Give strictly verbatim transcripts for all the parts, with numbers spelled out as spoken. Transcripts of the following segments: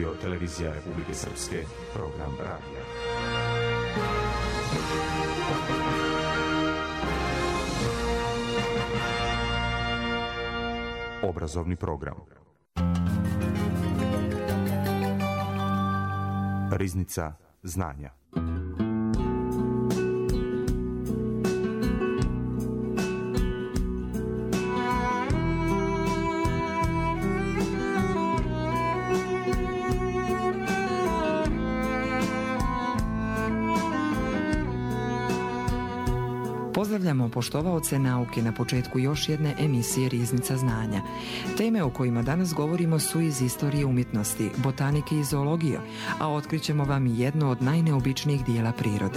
Radio Televizija Republike Srpske, program radija. Obrazovni program. Riznica znanja. Pozdravljamo poštovaoce nauke na početku još jedne emisije Riznica znanja. Teme o kojima danas govorimo su iz istorije umjetnosti, botanike i zoologije, a otkrićemo vam jedno od najneobičnijih dijela prirode.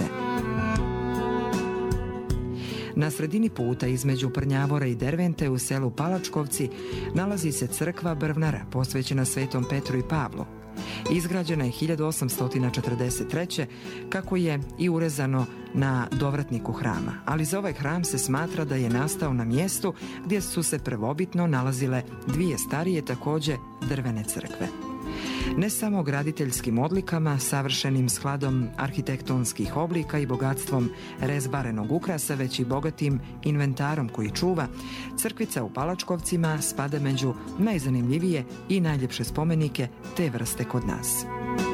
Na sredini puta između Prnjavora i Dervente u selu Palačkovci nalazi se crkva Brvnara posvećena Svetom Petru i Pavlu. Izgrađena je hiljadu osamsto četrdeset treće kako je i urezano na dovratniku hrama, ali za ovaj hram se smatra da je nastao na mjestu gdje su se prvobitno nalazile dvije starije također drvene crkve. Ne samo graditeljskim odlikama, savršenim skladom arhitektonskih oblika i bogatstvom rezbarenog ukrasa, već i bogatim inventarom koji čuva, crkvica u Palačkovcima spada među najzanimljivije i najljepše spomenike te vrste kod nas.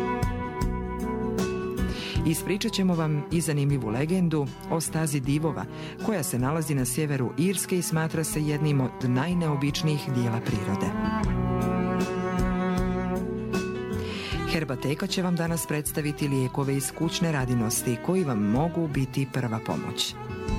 Ispričat ćemo vam i zanimljivu legendu o stazi divova, koja se nalazi na sjeveru Irske i smatra se jednim od najneobičnijih dijela prirode. Herbateka će vam danas predstaviti lijekove iz kućne radinosti koji vam mogu biti prva pomoć.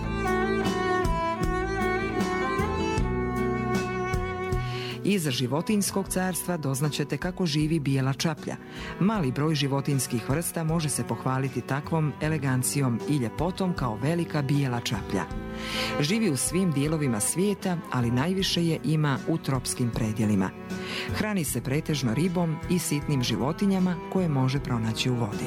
Iz životinjskog carstva doznaćete kako živi bijela čaplja. Mali broj životinjskih vrsta može se pohvaliti takvom elegancijom i ljepotom kao velika bijela čaplja. Živi u svim dijelovima svijeta, ali najviše je ima u tropskim predjelima. Hrani se pretežno ribom i sitnim životinjama koje može pronaći u vodi.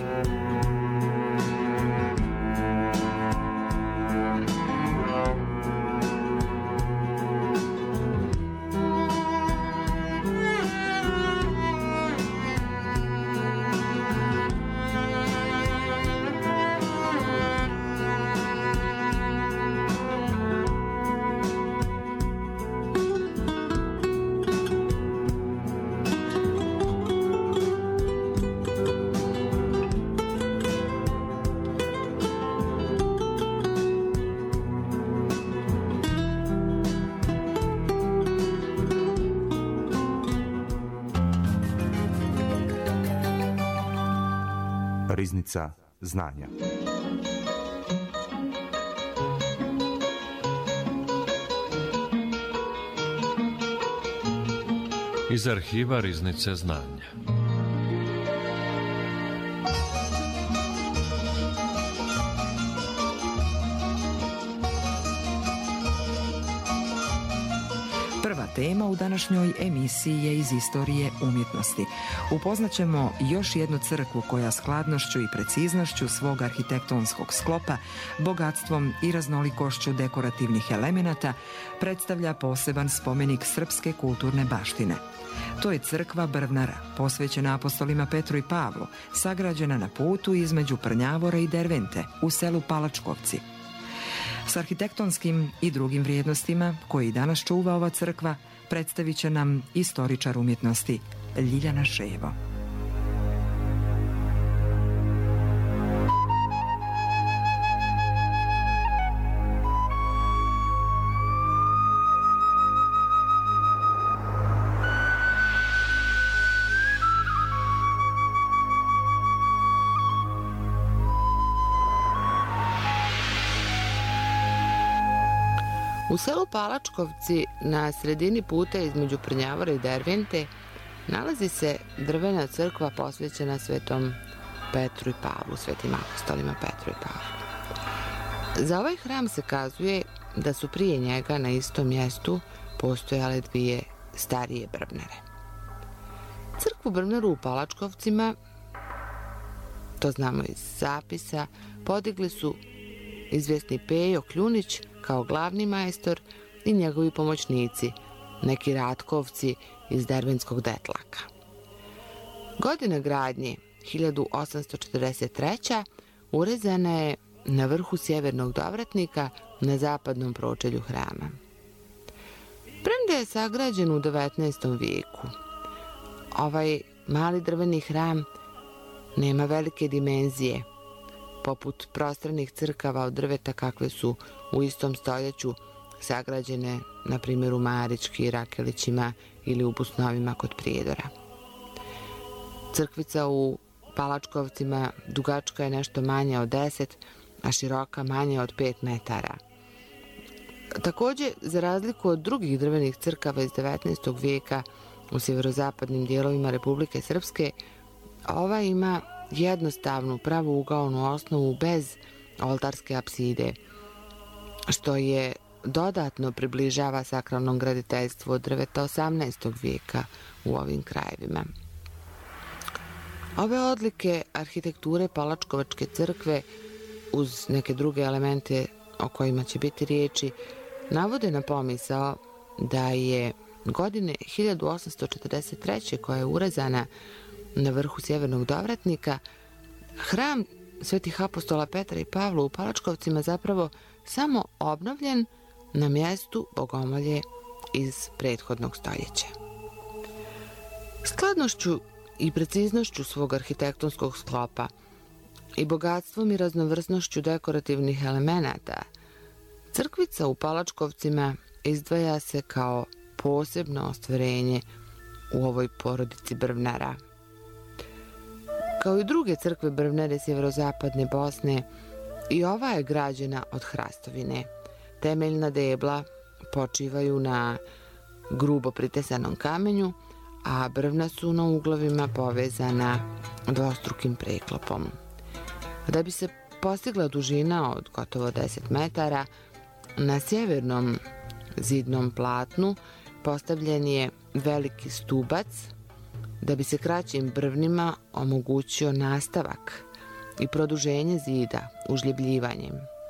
Riznica znanja. Iz arhiva Riznice znanja. Prva tema u današnjoj emisiji je iz istorije umjetnosti. Upoznaćemo još jednu crkvu koja skladnošću i preciznošću svog arhitektonskog sklopa, bogatstvom i raznolikošću dekorativnih elemenata predstavlja poseban spomenik srpske kulturne baštine. To je crkva Brvnara, posvećena apostolima Petru i Pavlu, sagrađena na putu između Prnjavora i Dervente u selu Palačkovci. S arhitektonskim i drugim vrijednostima koji danas čuva ova crkva predstavit će nam istoričar umjetnosti Ljiljana Ševo. U selu Palačkovci, na sredini puta između Prnjavora i Dervente, nalazi se drvena crkva posvećena Svetom Petru i Pavlu, svetim apostolima Petru i Pavlu. Za ovaj hram se kazuje da su prije njega na istom mjestu postojale dvije starije brvnare. Crkvu Brvnaru u Palačkovcima, to znamo iz zapisa, podigli su izvjesni Pejo Kljunić kao glavni majstor i njegovi pomoćnici, neki Ratkovci iz Dervenskog Detlaka. Godina gradnje hiljadu osamsto četrdeset treća. urezana je na vrhu sjevernog dovratnika na zapadnom pročelju hrama. Premda je sagrađen u devetnaestom vijeku, ovaj mali drveni hram nema velike dimenzije, poput prostranih crkava od drveta kakve su u istom stoljeću sagrađene, na primjer u Marički, Rakelićima ili u Busnovima kod Prijedora. Crkvica u Palačkovcima dugačka je nešto manje od deset, a široka manje od pet metara. Također, za razliku od drugih drvenih crkava iz devetnaestog vijeka u sjeverozapadnim dijelovima Republike Srpske, ova ima jednostavnu pravougaonu osnovu bez oltarske apside, što je dodatno približava sakralnom graditeljstvu od drveta osamnaestog vijeka u ovim krajevima. Ove odlike arhitekture Palačkovačke crkve, uz neke druge elemente o kojima će biti riječi, navode na pomisao da je godine hiljadu osamsto četrdeset treće. koja je urezana na vrhu sjevernog dovratnika, hram svetih apostola Petra i Pavla u Palačkovcima zapravo samo obnovljen na mjestu bogomolje iz prethodnog stoljeća. Skladnošću i preciznošću svog arhitektonskog sklopa i bogatstvom i raznovrsnošću dekorativnih elemenata, crkvica u Palačkovcima izdvaja se kao posebno ostvarenje u ovoj porodici brvnara. Kao i druge crkve brvnare sjeverozapadne Bosne, i ova je građena od hrastovine. Temeljna debla počivaju na grubo pritesanom kamenju, a brvna su na uglovima povezana dvostrukim preklopom. Da bi se postigla dužina od gotovo deset metara, na sjevernom zidnom platnu postavljen je veliki stubac da bi se kraćim brvnima omogućio nastavak i produženje zida užljebljivanjem.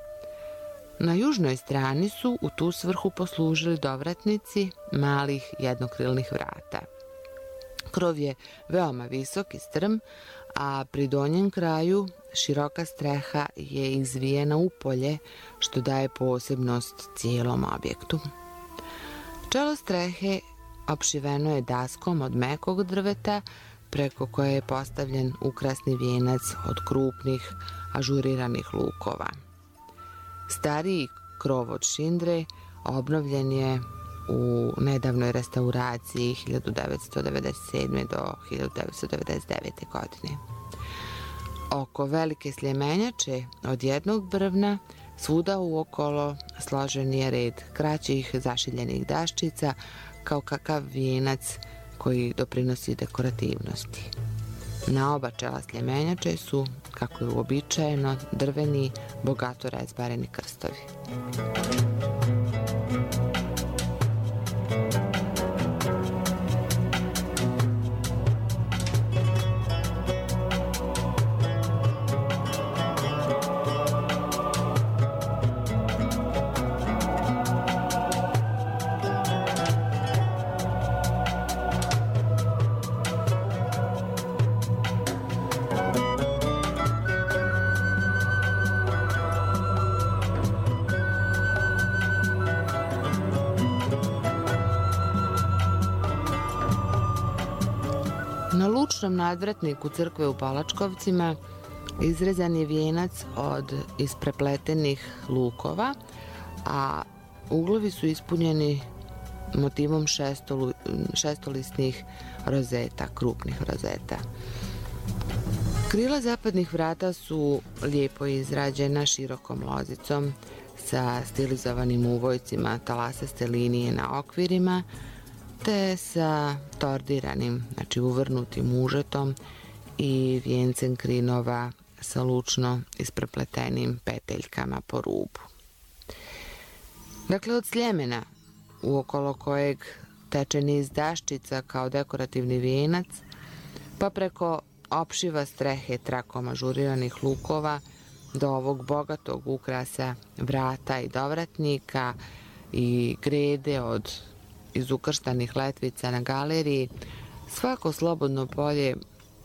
Na južnoj strani su u tu svrhu poslužili dovratnici malih jednokrilnih vrata. Krov je veoma visok i strm, a pri donjem kraju široka streha je izvijena u polje, što daje posebnost cijelom objektu. Čelo strehe opšiveno je daskom od mekog drveta, preko koje je postavljen ukrasni vijenac od krupnih, ažuriranih lukova. Stariji krov od šindre obnovljen je u nedavnoj restauraciji hiljadu devetsto devedeset sedme. do hiljadu devetsto devedeset devete. godine. Oko velike sljemenjače od jednog brvna svuda uokolo složen je red kraćih zašiljenih daščica kao kakav vijenac koji doprinosi dekorativnosti. Na oba čela sljemenjače su, kako je uobičajeno, drveni, bogato razbareni krstovi. Na lučnom nadvratniku crkve u Palačkovcima izrezan je vijenac od isprepletenih lukova, a uglovi su ispunjeni motivom šestolu, šestolisnih rozeta, krupnih rozeta. Krila zapadnih vrata su lijepo izrađena širokom lozicom sa stilizovanim uvojcima talasaste linije na okvirima, te sa tordiranim, znači uvrnutim užetom i vijencem krinova sa lučno isprepletenim peteljkama po rubu. Dakle, od sljemena, uokolo kojeg teče niz daščica kao dekorativni vijenac, pa preko opšiva strehe trakom ažuriranih lukova do ovog bogatog ukrasa vrata i dovratnika i grede od iz ukrštanih letvica na galeriji, svako slobodno polje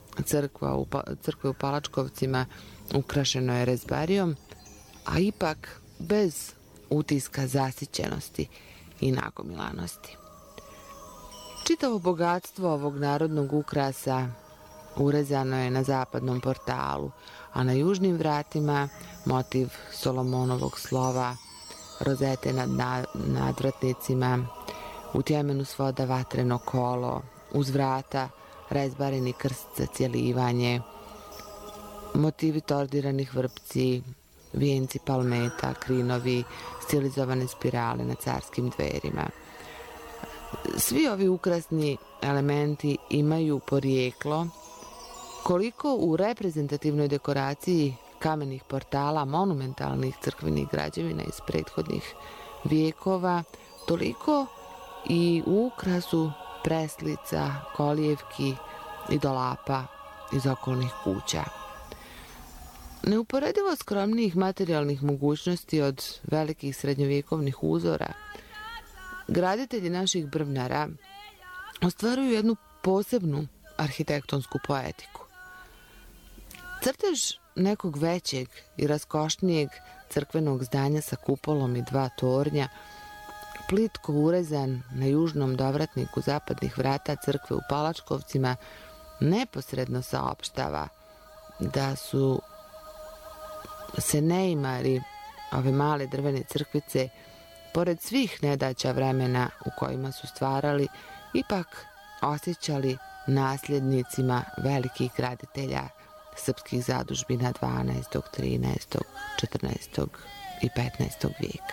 crkva u, crkve u Palačkovcima ukrašeno je rezbarijom, a ipak bez utiska zasićenosti i nagomilanosti. Čitavo bogatstvo ovog narodnog ukrasa urezano je na zapadnom portalu, a na južnim vratima motiv Solomonovog slova, rozete nad nadvratnicima, u tjemenu svoda vatreno kolo, uz vrata rezbareni krst za cjelivanje, motivi tordiranih vrpci, vijenci palmeta, krinovi, stilizovane spirale na carskim dverima. Svi ovi ukrasni elementi imaju porijeklo koliko u reprezentativnoj dekoraciji kamenih portala monumentalnih crkvenih građevina iz prethodnih vijekova, toliko i u ukrasu preslica, kolijevki i dolapa iz okolnih kuća. Neuporedivo skromnijih materijalnih mogućnosti od velikih srednjovjekovnih uzora, graditelji naših brvnara ostvaruju jednu posebnu arhitektonsku poetiku. Crtež nekog većeg i raskošnijeg crkvenog zdanja sa kupolom i dva tornja, plitko urezan na južnom dovratniku zapadnih vrata crkve u Palačkovcima, neposredno saopštava da su se neimari ove male drvene crkvice, pored svih nedaća vremena u kojima su stvarali, ipak osjećali nasljednicima velikih graditelja srpskih zadužbina dvanaestog, trinaestog, četrnaestog i petnaestog vijeka.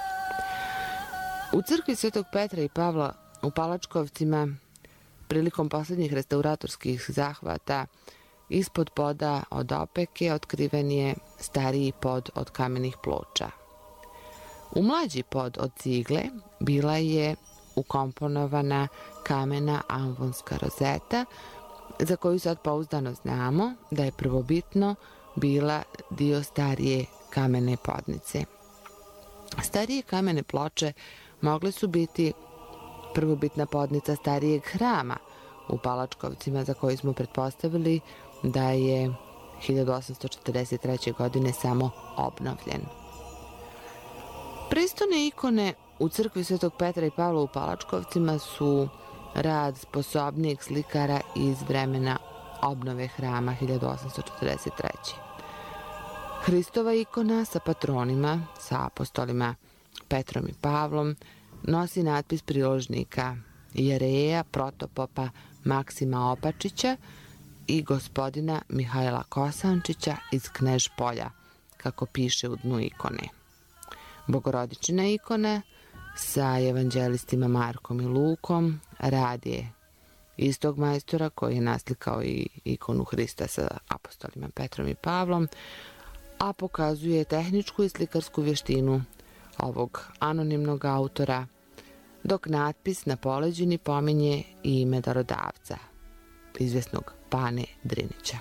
U crkvi Svetog Petra i Pavla u Palačkovcima, prilikom posljednjih restauratorskih zahvata, ispod poda od opeke otkriven je stariji pod od kamenih ploča. U mlađi pod od cigle bila je ukomponovana kamena amvonska rozeta, za koju sad pouzdano znamo da je prvobitno bila dio starije kamene podnice. Starije kamene ploče mogle su biti prvobitna podnica starijeg hrama u Palačkovcima, za koji smo pretpostavili da je hiljadu osamsto četrdeset treće. godine samo obnovljen. Prestone ikone u crkvi Svetog Petra i Pavla u Palačkovcima su rad sposobnijeg slikara iz vremena obnove hrama hiljadu osamsto četrdeset treće. Hristova ikona sa patronima, sa apostolima Petrom i Pavlom, nosi natpis priložnika Jereja protopopa Maksima Opačića i gospodina Mihajla Kosančića iz Knež Polja, kako piše u dnu ikone. Bogorodičina ikona sa evanđelistima Markom i Lukom rad je istog majstora koji je naslikao i ikonu Hrista sa apostolima Petrom i Pavlom, a pokazuje tehničku i slikarsku vještinu ovog anonimnog autora, dok natpis na poleđini pominje i ime darodavca, izvjesnog Pane Drinića.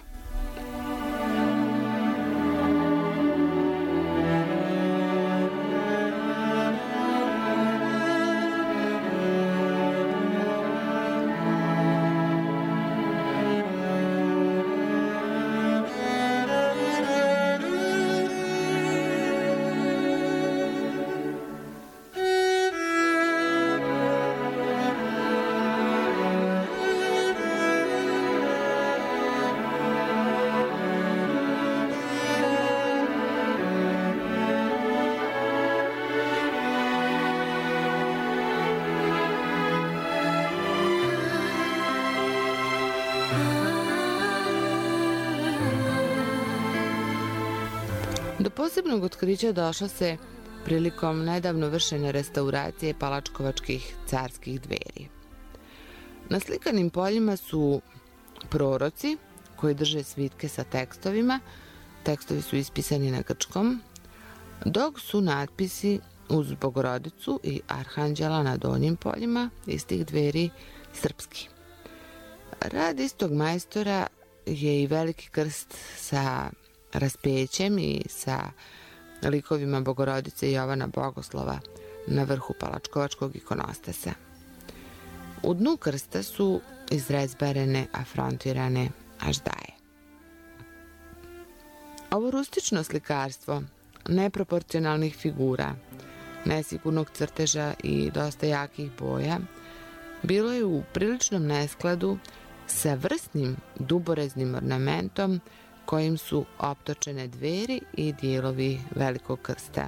Do posebnog otkrića došlo se prilikom nedavno vršene restauracije palačkovačkih carskih dveri. Na slikanim poljima su proroci koji drže svitke sa tekstovima, tekstovi su ispisani na grčkom, dok su natpisi uz Bogorodicu i Arhanđela na donjim poljima istih dveri srpski. Rad istog majstora je i veliki krst sa raspećem i sa likovima Bogorodice i Jovana Bogoslova na vrhu palačkovačkog ikonostasa. U dnu krsta su izrezbarene, afrontirane až daje. Ovo rustično slikarstvo neproporcionalnih figura, nesigurnog crteža i dosta jakih boja bilo je u priličnom neskladu sa vrsnim duboreznim ornamentom kojim su optočene dveri i dijelovi Velikog krsta.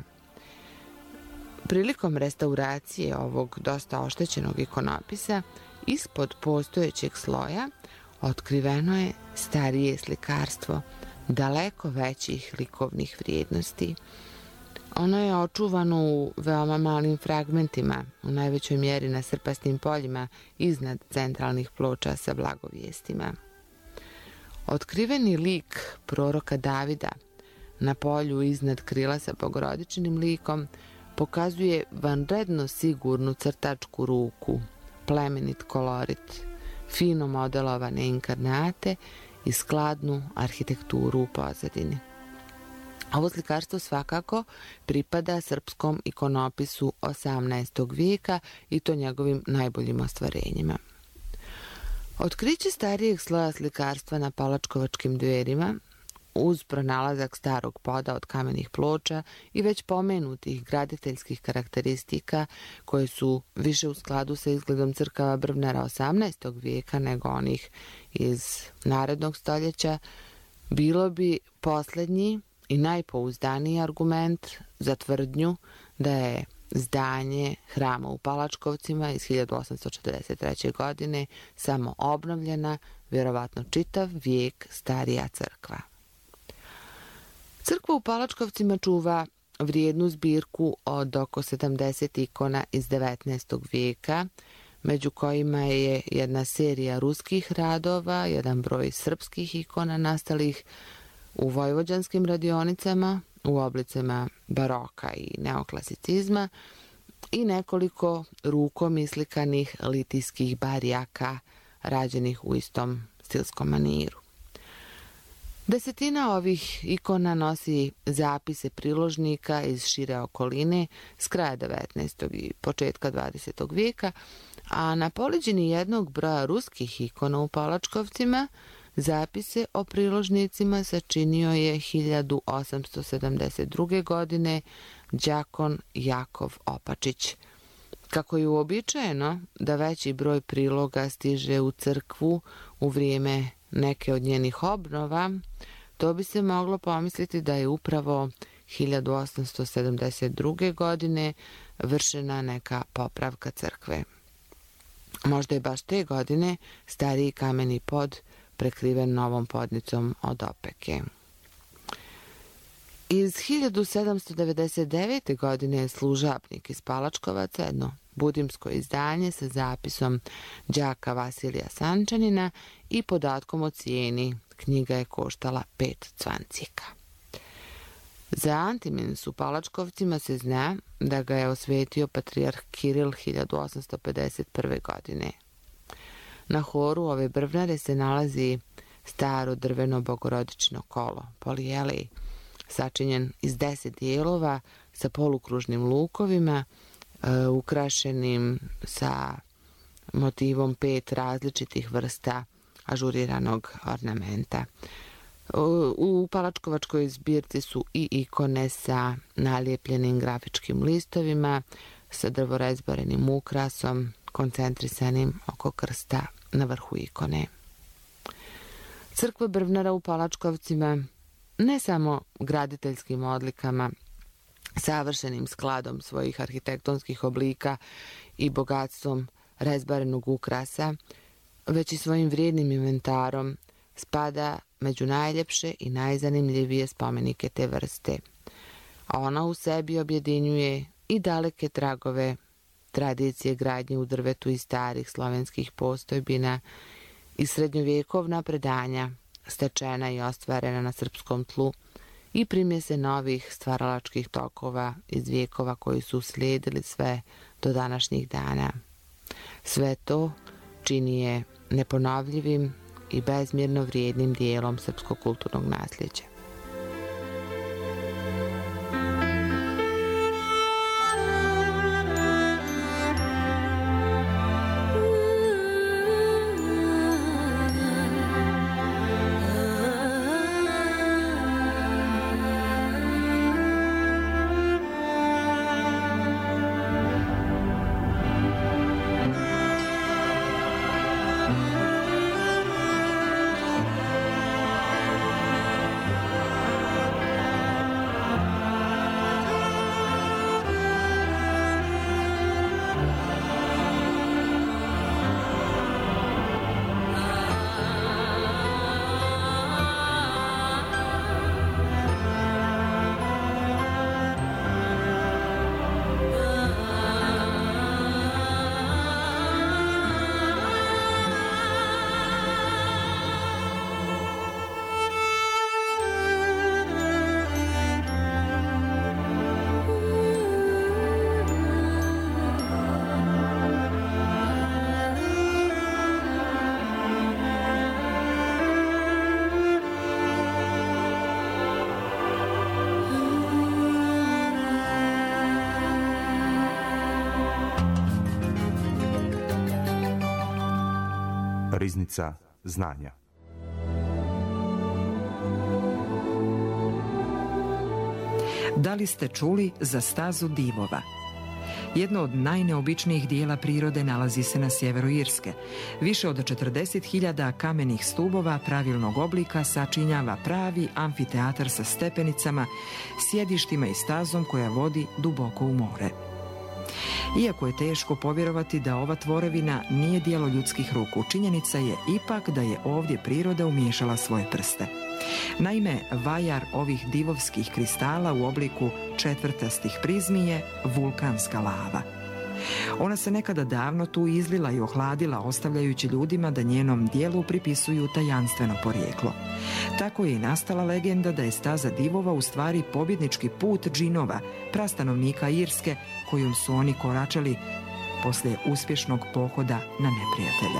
Prilikom restauracije ovog dosta oštećenog ikonopisa, ispod postojećeg sloja otkriveno je starije slikarstvo, daleko većih likovnih vrijednosti. Ono je očuvano u veoma malim fragmentima, u najvećoj mjeri na srpastim poljima iznad centralnih ploča sa blagovijestima. Otkriveni lik proroka Davida na polju iznad krila sa bogorodičnim likom pokazuje vanredno sigurnu crtačku ruku, plemenit kolorit, fino modelovane inkarnate i skladnu arhitekturu u pozadini. Ovo slikarstvo svakako pripada srpskom ikonopisu osamnaestog vijeka i to njegovim najboljim ostvarenjima. Otkriće starijeg sloja slikarstva na Palačkovačkim dverima, uz pronalazak starog poda od kamenih ploča i već pomenutih graditeljskih karakteristika koje su više u skladu sa izgledom crkava brvnara osamnaestog vijeka nego onih iz narednog stoljeća, bilo bi posljednji i najpouzdaniji argument za tvrdnju da je zdanje hrama u Palačkovcima iz hiljadu osamsto četrdeset treće. godine samo obnovljena, vjerovatno čitav vijek starija crkva. Crkva u Palačkovcima čuva vrijednu zbirku od oko sedamdeset ikona iz devetnaestog vijeka, među kojima je jedna serija ruskih radova, jedan broj srpskih ikona nastalih u vojvođanskim radionicama, u oblicama baroka i neoklasicizma i nekoliko rukom islikanih litijskih barijaka rađenih u istom stilskom maniru. Desetina ovih ikona nosi zapise priložnika iz šire okoline s kraja devetnaestog i početka dvadesetog vijeka, a na poliđini jednog broja ruskih ikona u Palačkovcima zapise o priložnicima sačinio je hiljadu osamsto sedamdeset druge. godine đakon Jakov Opačić. Kako je uobičajeno da veći broj priloga stiže u crkvu u vrijeme neke od njenih obnova, to bi se moglo pomisliti da je upravo hiljadu osamsto sedamdeset druge. godine vršena neka popravka crkve. Možda je baš te godine stariji kameni pod prekriven novom podnicom od opeke. Iz hiljadu sedamsto devedeset devete. godine je Služabnik iz Palačkovaca, jedno budimsko izdanje sa zapisom đaka Vasilija Sančanina i podatkom o cijeni. Knjiga je koštala pet cvancika. Za Antimins u Palačkovcima se zna da ga je osvetio patrijarh Kiril hiljadu osamsto pedeset prve. godine. Na horu ove brvnare se nalazi staro drveno bogorodično kolo, polijelej, sačinjen iz deset dijelova sa polukružnim lukovima, e, ukrašenim sa motivom pet različitih vrsta ažuriranog ornamenta. U, u Palačkovačkoj zbirci su i ikone sa nalijepljenim grafičkim listovima, sa drvorezbarenim ukrasom, koncentrisanim oko krsta na vrhu ikone. Crkva brvnara u Palačkovcima ne samo graditeljskim odlikama, savršenim skladom svojih arhitektonskih oblika i bogatstvom rezbarenog ukrasa, već i svojim vrijednim inventarom spada među najljepše i najzanimljivije spomenike te vrste. A ona u sebi objedinjuje i daleke tragove tradicije gradnje u drvetu i starih slovenskih postojbina i srednjovjekovna predanja stečena i ostvarena na srpskom tlu i primjese novih stvaralačkih tokova iz vijekova koji su slijedili sve do današnjih dana. Sve to čini je neponovljivim i bezmjerno vrijednim dijelom srpskog kulturnog nasljeđa. Riznica znanja. Da li ste čuli za stazu divova? Jedno od najneobičnijih dijela prirode nalazi se na sjeveru Irske. Više od četrdeset hiljada kamenih stubova pravilnog oblika sačinjava pravi amfiteatar sa stepenicama, sjedištima i stazom koja vodi duboko u more. Iako je teško povjerovati da ova tvorevina nije djelo ljudskih ruku, činjenica je ipak da je ovdje priroda umiješala svoje prste. Naime, vajar ovih divovskih kristala u obliku četvrtastih prizmi je vulkanska lava. Ona se nekada davno tu izlila i ohladila, ostavljajući ljudima da njenom dijelu pripisuju tajanstveno porijeklo. Tako je i nastala legenda da je staza divova u stvari pobjednički put džinova, prastanovnika Irske, kojom su oni koračali poslije uspješnog pohoda na neprijatelja.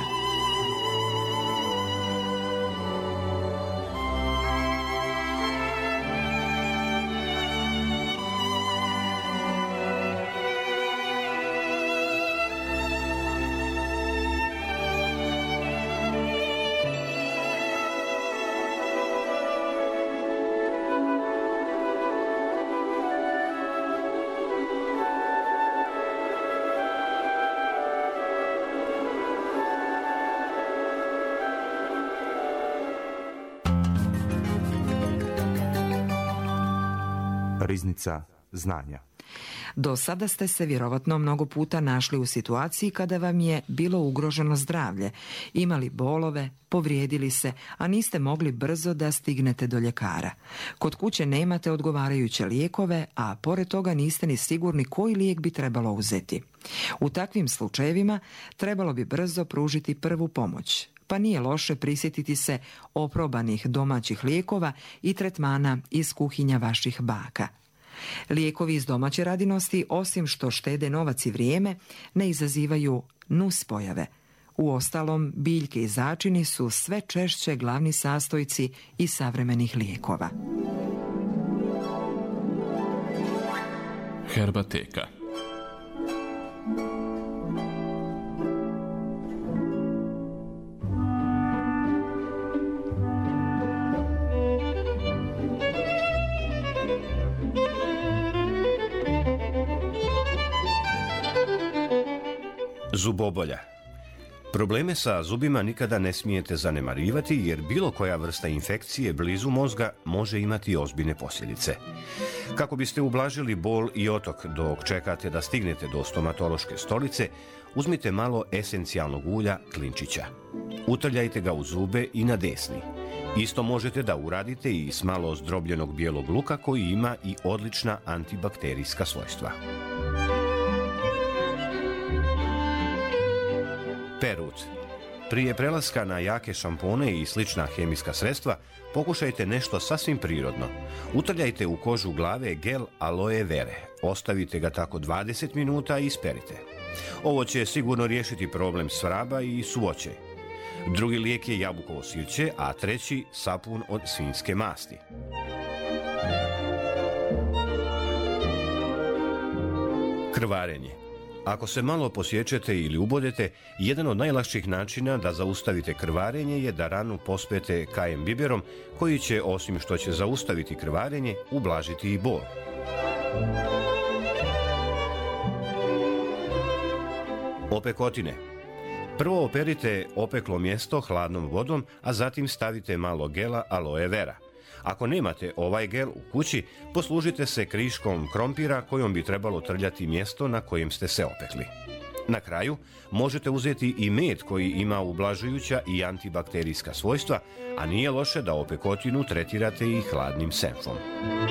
Riznica znanja. Do sada ste se vjerovatno mnogo puta našli u situaciji kada vam je bilo ugroženo zdravlje, imali bolove, povrijedili se, a niste mogli brzo da stignete do ljekara. Kod kuće nemate odgovarajuće lijekove, a pored toga niste ni sigurni koji lijek bi trebalo uzeti. U takvim slučajevima trebalo bi brzo pružiti prvu pomoć, pa nije loše prisjetiti se oprobanih domaćih lijekova i tretmana iz kuhinja vaših baka. Lijekovi iz domaće radinosti, osim što štede novac i vrijeme, ne izazivaju nuspojave. Uostalom, biljke i začini su sve češće glavni sastojci i savremenih lijekova. Herbateka. Zubobolja. Probleme sa zubima nikada ne smijete zanemarivati jer bilo koja vrsta infekcije blizu mozga može imati ozbiljne posljedice. Kako biste ublažili bol i otok dok čekate da stignete do stomatološke stolice, uzmite malo esencijalnog ulja klinčića. Utrljajte ga u zube i na desni. Isto možete da uradite i s malo zdrobljenog bijelog luka koji ima i odlična antibakterijska svojstva. Perut. Prije prelaska na jake šampone i slična hemijska sredstva, pokušajte nešto sasvim prirodno. Utrljajte u kožu glave gel aloe vere. Ostavite ga tako dvadeset minuta i isperite. Ovo će sigurno riješiti problem svraba i suvoće. Drugi lijek je jabukovo sirće, a treći sapun od svinjske masti. Krvarenje. Ako se malo posječete ili ubodete, jedan od najlakših načina da zaustavite krvarenje je da ranu pospete kajem biberom, koji će, osim što će zaustaviti krvarenje, ublažiti i bol. Opekotine. Prvo operite opeklo mjesto hladnom vodom, a zatim stavite malo gela aloe vera. Ako nemate ovaj gel u kući, poslužite se kriškom krompira kojom bi trebalo trljati mjesto na kojem ste se opekli. Na kraju, možete uzeti i med koji ima ublažujuća i antibakterijska svojstva, a nije loše da opekotinu tretirate i hladnim senfom.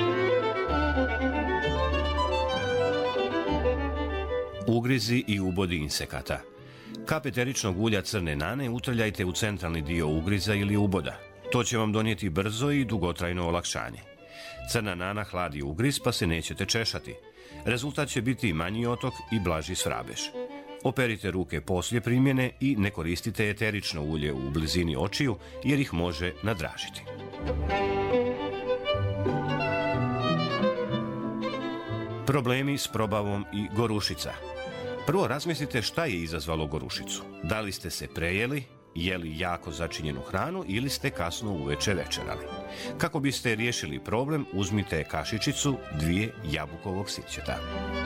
Ugrizi i ubodi insekata. Kap eteričnog ulja crne nane utrljajte u centralni dio ugriza ili uboda. To će vam donijeti brzo i dugotrajno olakšanje. Crna nana hladi ugriz pa se nećete češati. Rezultat će biti manji otok i blaži svrabeš. Operite ruke poslije primjene i ne koristite eterično ulje u blizini očiju jer ih može nadražiti. Problemi s probavom i gorušica. Prvo razmislite šta je izazvalo gorušicu. Da li ste se prejeli jeli jako začinjenu hranu ili ste kasno uveče večerali. Kako biste riješili problem, uzmite kašičicu dvije jabukovog sićeta.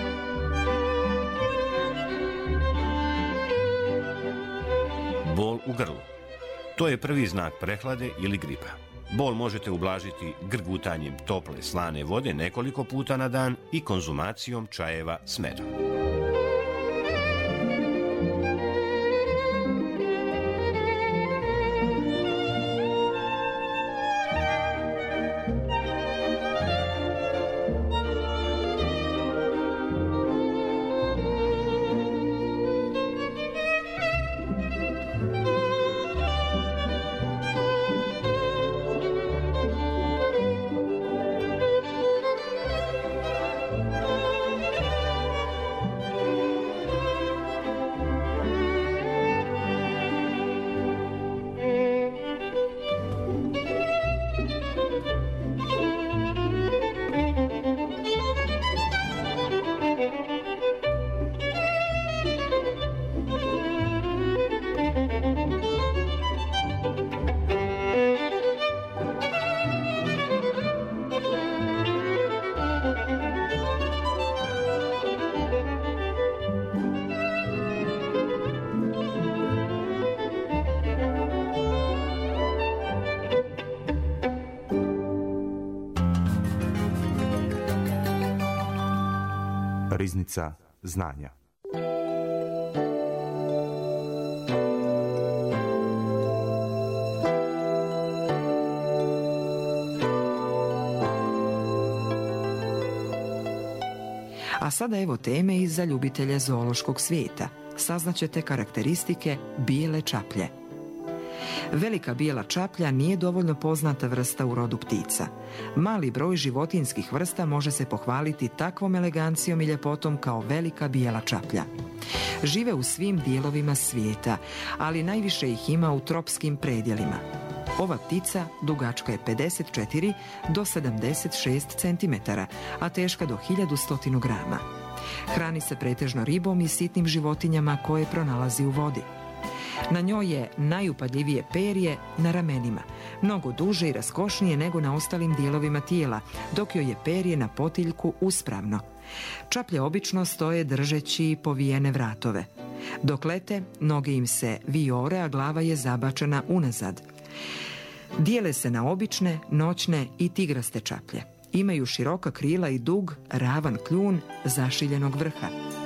Bol u grlu. To je prvi znak prehlade ili gripa. Bol možete ublažiti grgutanjem tople slane vode nekoliko puta na dan i konzumacijom čajeva s medom. Riznica znanja. A sada evo teme i za ljubitelje zoološkog svijeta. Saznaćete karakteristike bijele čaplje. Velika bijela čaplja nije dovoljno poznata vrsta u rodu ptica. Mali broj životinjskih vrsta može se pohvaliti takvom elegancijom i ljepotom kao velika bijela čaplja. Žive u svim dijelovima svijeta, ali najviše ih ima u tropskim predjelima. Ova ptica dugačka je pedeset četiri do sedamdeset šest centimetara, a teška do hiljadu sto grama. Hrani se pretežno ribom i sitnim životinjama koje pronalazi u vodi. Na njoj je najupadljivije perje na ramenima, mnogo duže i raskošnije nego na ostalim dijelovima tijela, dok joj je perje na potiljku uspravno. Čaplje obično stoje držeći povijene vratove. Dok lete, noge im se vijore, a glava je zabačena unazad. Dijele se na obične, noćne i tigraste čaplje. Imaju široka krila i dug, ravan kljun zašiljenog vrha.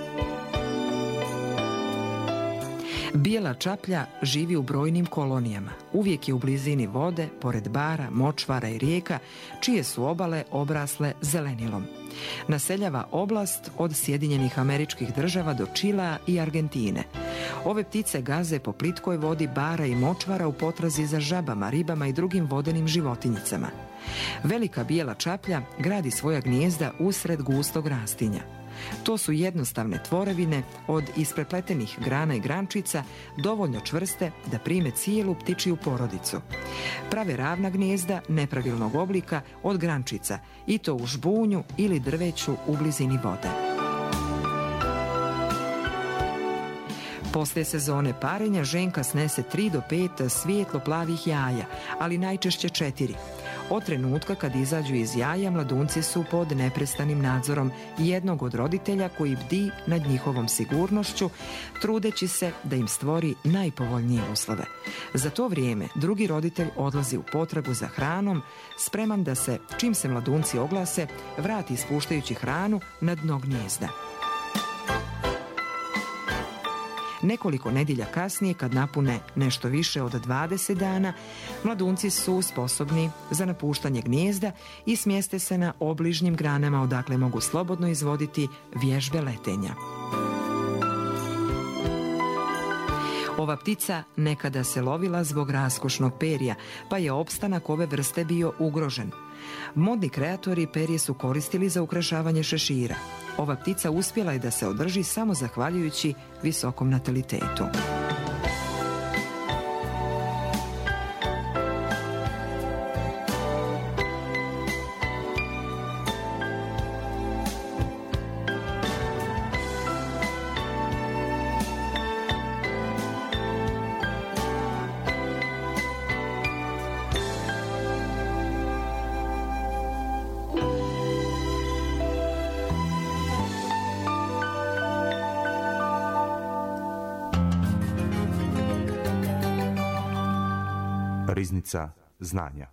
Bijela čaplja živi u brojnim kolonijama. Uvijek je u blizini vode, pored bara, močvara i rijeka, čije su obale obrasle zelenilom. Naseljava oblast od Sjedinjenih Američkih Država do Čilea i Argentine. Ove ptice gaze po plitkoj vodi bara i močvara u potrazi za žabama, ribama i drugim vodenim životinjicama. Velika bijela čaplja gradi svoja gnijezda usred gustog rastinja. To su jednostavne tvorevine od isprepletenih grana i grančica, dovoljno čvrste da prime cijelu ptičiju porodicu. Prave ravna gnijezda nepravilnog oblika od grančica, i to u žbunju ili drveću u blizini vode. Poslije sezone parenja ženka snese tri do pet svijetlo plavih jaja, ali najčešće četiri. Od trenutka kad izađu iz jaja, mladunci su pod neprestanim nadzorom jednog od roditelja koji bdi nad njihovom sigurnošću, trudeći se da im stvori najpovoljnije uslove. Za to vrijeme drugi roditelj odlazi u potragu za hranom, spreman da se, čim se mladunci oglase, vrati spuštajući hranu na dno gnijezda. Nekoliko nedjelja kasnije, kad napune nešto više od dvadeset dana, mladunci su sposobni za napuštanje gnijezda i smjeste se na obližnjim granama odakle mogu slobodno izvoditi vježbe letenja. Ova ptica nekada se lovila zbog raskošnog perja, pa je opstanak ove vrste bio ugrožen. Modni kreatori perje su koristili za ukrašavanje šešira. Ova ptica uspjela je da se održi samo zahvaljujući visokom natalitetu. Riznica znanja.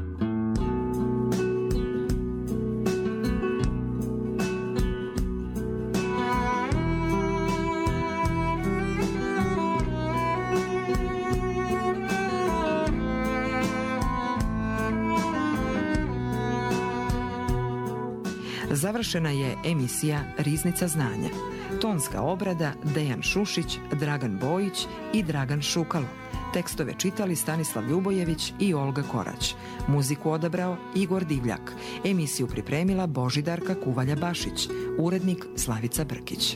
Završena je emisija Riznica znanja. Tonska obrada Dejan Šušić, Dragan Bojić i Dragan Šukalo. Tekstove čitali Stanislav Ljubojević i Olga Korać. Muziku odabrao Igor Divljak. Emisiju pripremila Božidarka Kuvalja-Bašić. Urednik Slavica Brkić.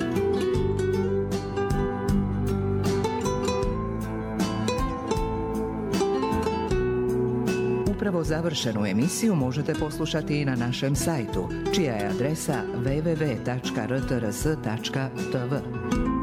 Upravo završenu emisiju možete poslušati i na našem sajtu, čija je adresa w w w tačka r t r s tačka t v.